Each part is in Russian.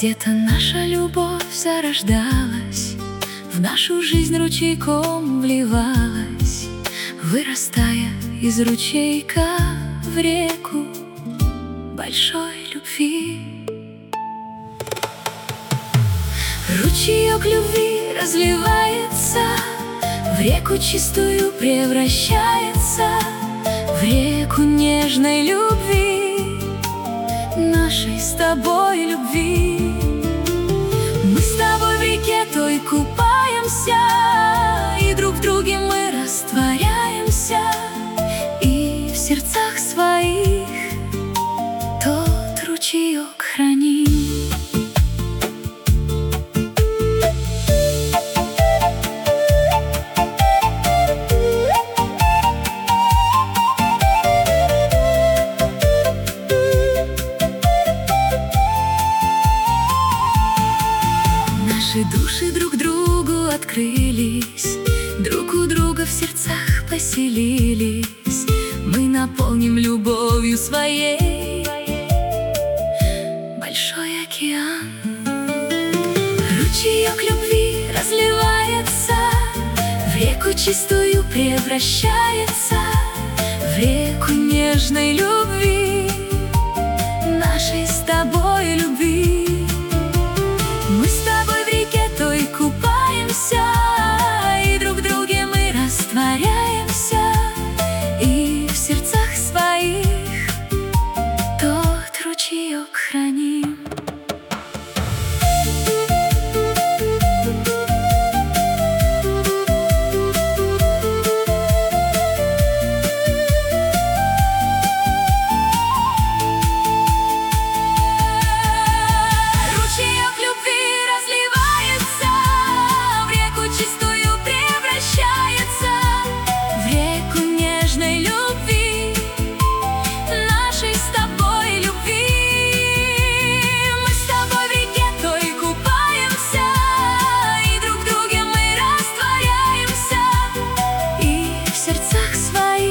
Где-то наша любовь зарождалась, в нашу жизнь ручейком вливалась, вырастая из ручейка в реку большой любви. Ручеек любви разливается, в реку чистую превращается, в реку нежной любви, нашей с тобой любви. Мы с тобой в реке той купаемся, и друг в друге мы растворяемся, и в сердцах своих тот ручеек храним. Наши души друг другу открылись, друг у друга в сердцах поселились. Мы наполним любовью своей большой океан. Ручеек любви разливается, в реку чистую превращается, в реку нежной любви, нашей с тобой любви. Мы с тобой в реке той купаемся, и друг в друге мы растворяемся, и в сердцах своих тот ручеек храним.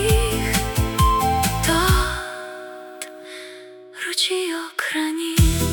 Ручеек храним.